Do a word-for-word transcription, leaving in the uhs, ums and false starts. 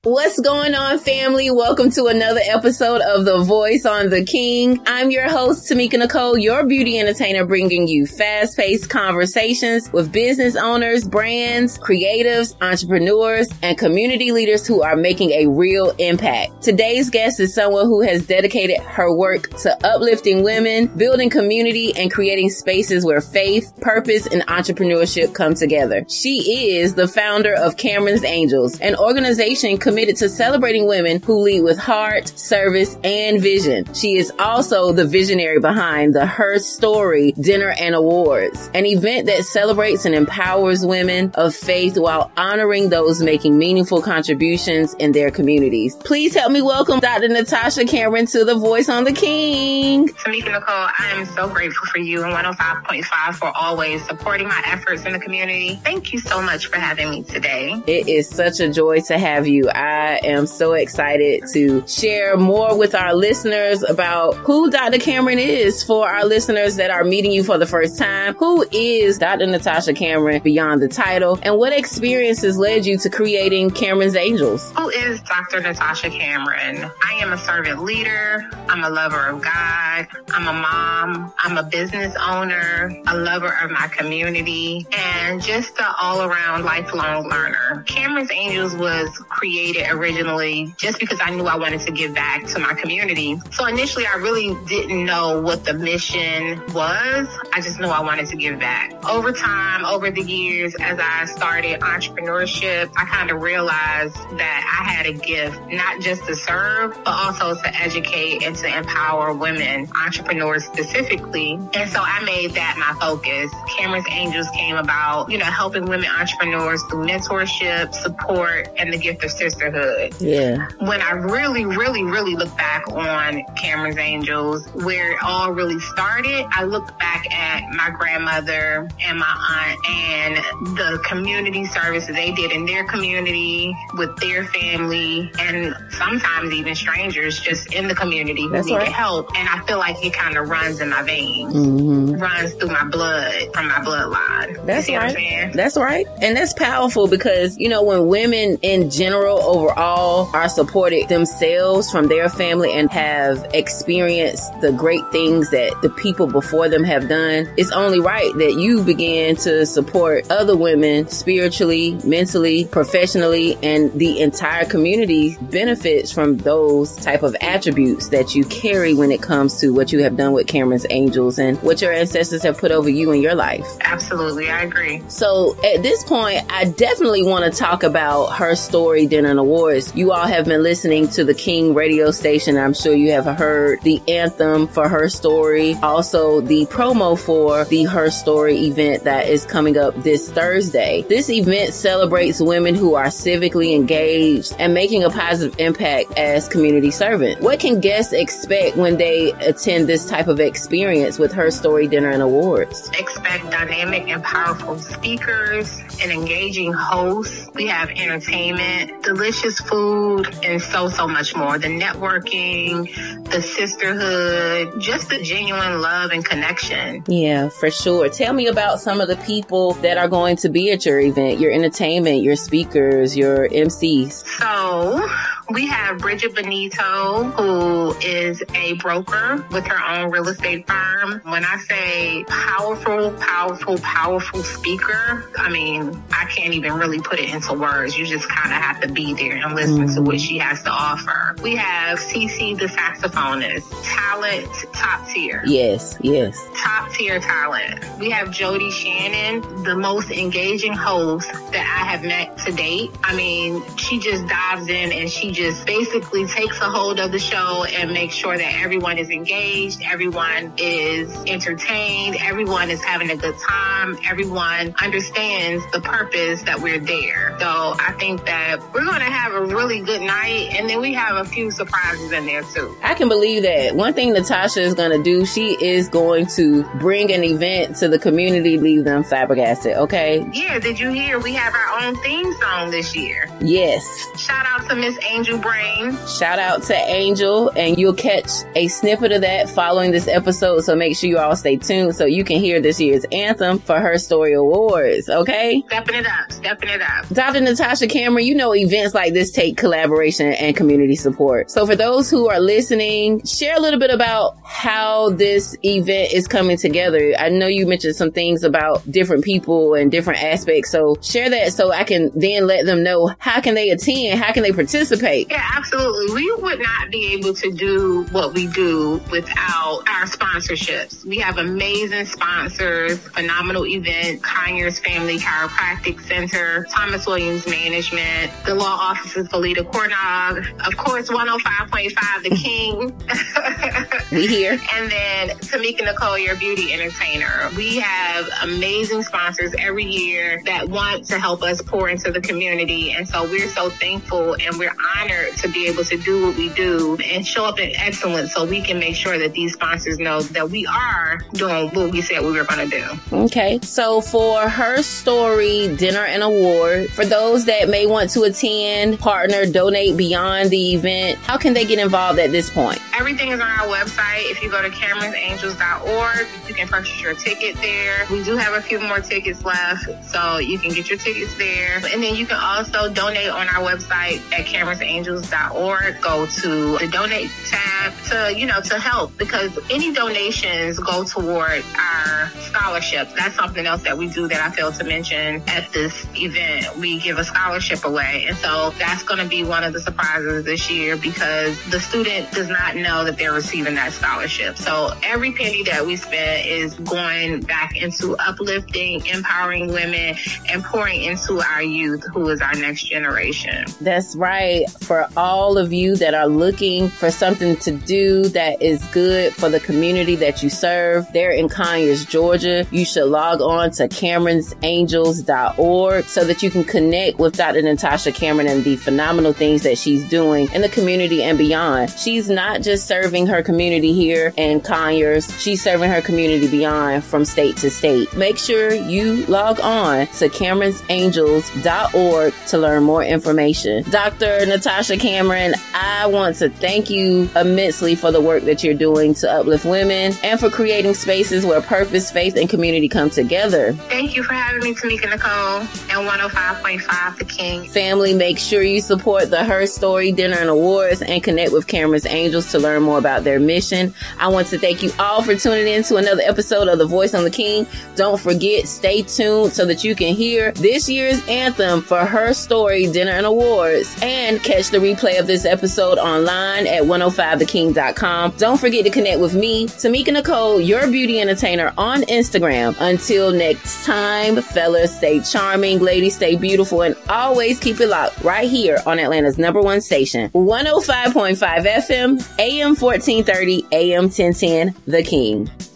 What's going on, family? Welcome to another episode of The Voice on the King. I'm your host, Tamika Nicole, your beauty entertainer, bringing you fast-paced conversations with business owners, brands, creatives, entrepreneurs, and community leaders who are making a real impact. Today's guest is someone who has dedicated her work to uplifting women, building community, and creating spaces where faith, purpose, and entrepreneurship come together. She is the founder of Cameron's Angels, an organization committed to celebrating women who lead with heart, service, and vision. She is also the visionary behind the Her Story Dinner and Awards, an event that celebrates and empowers women of faith while honoring those making meaningful contributions in their communities. Please help me welcome Doctor Natasha Cameron to The Voice on the King. Tamika Nicole, I am so grateful for you and one oh five point five for always supporting my efforts in the community. Thank you so much for having me today. It is such a joy to have you. I am so excited to share more with our listeners about who Doctor Cameron is for our listeners that are meeting you for the first time. Who is Doctor Natasha Cameron beyond the title, and what experiences led you to creating Cameron's Angels? Who is Doctor Natasha Cameron? I am a servant leader. I'm a lover of God. I'm a mom. I'm a business owner, a lover of my community, and just an all-around lifelong learner. Cameron's Angels was created originally just because I knew I wanted to give back to my community. So initially, I really didn't know what the mission was. I just knew I wanted to give back. Over time, over the years, as I started entrepreneurship, I kind of realized that I had a gift, not just to serve, but also to educate and to empower women, entrepreneurs specifically. And so I made that my focus. Cameron's Angels came about, you know, helping women entrepreneurs through mentorship, support, and the gift of sisterhood. Yeah. When I really, really, really look back on Cameron's Angels, where it all really started, I look back at my grandmother and my aunt and the community services they did in their community with their family, and sometimes even strangers just in the community who That's needed right. help. And I feel like it kind of runs in my veins, Mm-hmm. runs through my blood, from my bloodline. That's you see right. what I'm saying? That's right. And that's powerful because, you know, when women in general overall are supported themselves from their family and have experienced the great things that the people before them have done, it's only right that you begin to support other women spiritually, mentally, professionally, and the entire community benefits from those type of attributes that you carry when it comes to what you have done with Cameron's Angels and what your ancestors have put over you in your life. Absolutely. I agree. So at this point, I definitely want to talk about Her Story Dinner and Awards. You all have been listening to the King radio station. I'm sure you have heard the anthem for Her Story, also the promo for the Her Story event that is coming up this Thursday. This event celebrates women who are civically engaged and making a positive impact as community servants. What can guests expect when they attend this type of experience with Her Story Dinner and Awards? Expect dynamic and powerful speakers, an engaging host. We have entertainment, delicious food, and so, so much more. The networking, the sisterhood, just the genuine love and connection. Yeah, for sure. Tell me about some of the people that are going to be at your event, your entertainment, your speakers, your M Cs. So we have Bridget Benito, who is a broker with her own real estate firm. When I say powerful, powerful, powerful speaker, I mean, I can't even really put it into words. You just kind of have to be there and listen mm-hmm. to what she has to offer. We have Cece, the saxophonist, talent, top tier. Yes, yes. Top tier talent. We have Jody Shannon, the most engaging host that I have met to date. I mean, she just dives in and she just basically takes a hold of the show and makes sure that everyone is engaged, everyone is entertained, everyone is having a good time, everyone understands the purpose that we're there. So I think that we're going to have a really good night, and then we have a few surprises in there too. I can believe that. One thing Natasha is going to do, she is going to bring an event to the community, leave them flabbergasted, okay? Yeah, did you hear we have our own theme song this year? Yes. Shout out to Miss Angel Angel Brain. Shout out to Angel, and you'll catch a snippet of that following this episode. So make sure you all stay tuned so you can hear this year's anthem for Her Story Awards. Okay? Stepping it up, stepping it up. Doctor Natasha Cameron, you know events like this take collaboration and community support. So for those who are listening, share a little bit about how this event is coming together. I know you mentioned some things about different people and different aspects. So share that so I can then let them know how can they attend, how can they participate. Yeah, absolutely. We would not be able to do what we do without our sponsorships. We have amazing sponsors, phenomenal event, Conyers Family Chiropractic Center, Thomas Williams Management, the law offices for Lita Cornog, of course, one oh five point five, The King. We here. And then Tamika Nicole, your beauty entertainer. We have amazing sponsors every year that want to help us pour into the community. And so we're so thankful and we're honored to be able to do what we do and show up in excellence so we can make sure that these sponsors know that we are doing what we said we were going to do. Okay. So for Her Story Dinner and Award, for those that may want to attend, partner, donate beyond the event, how can they get involved at this point? Everything is on our website. If you go to camerons angels dot org, you can purchase your ticket there. We do have a few more tickets left, so you can get your tickets there. And then you can also donate on our website at camerons angels dot org. Go to the donate tab to, you know, to help, because any donations go toward our scholarships. That's something else that we do that I failed to mention at this event. We give a scholarship away. And so that's going to be one of the surprises this year, because the student does not know that they're receiving that scholarship. So every penny that we spend is going back into uplifting, empowering women, and pouring into our youth, who is our next generation. That's right. For all of you that are looking for something to do that is good for the community that you serve there in Conyers, Georgia, you should log on to camerons angels dot org so that you can connect with Doctor Natasha Cameron and the phenomenal things that she's doing in the community and beyond. She's not just serving her community here in Conyers, she's serving her community beyond, from state to state. Make sure you log on to camerons angels dot org to learn more information. Doctor Natasha Cameron, I want to thank you immensely for the work that you're doing to uplift women and for creating spaces where purpose, faith, and community come together. Thank you for having me, Tamika Nicole, and one oh five point five The King. Family, make sure you support the Her Story Dinner and Awards and connect with Cameron's Angels to learn more about their mission. I want to thank you all for tuning in to another episode of The Voice on the King. Don't forget, stay tuned so that you can hear this year's anthem for Her Story Dinner and Awards, and catch the replay of this episode online at one oh five the king dot com. Don't forget to connect with me, Tamika Nicole, your beauty entertainer, on Instagram. Until next time, fellas, stay charming, ladies, stay beautiful, and always keep it locked right here on Atlanta's number one station, one oh five point five F M, A M fourteen thirty, A M ten ten, The King.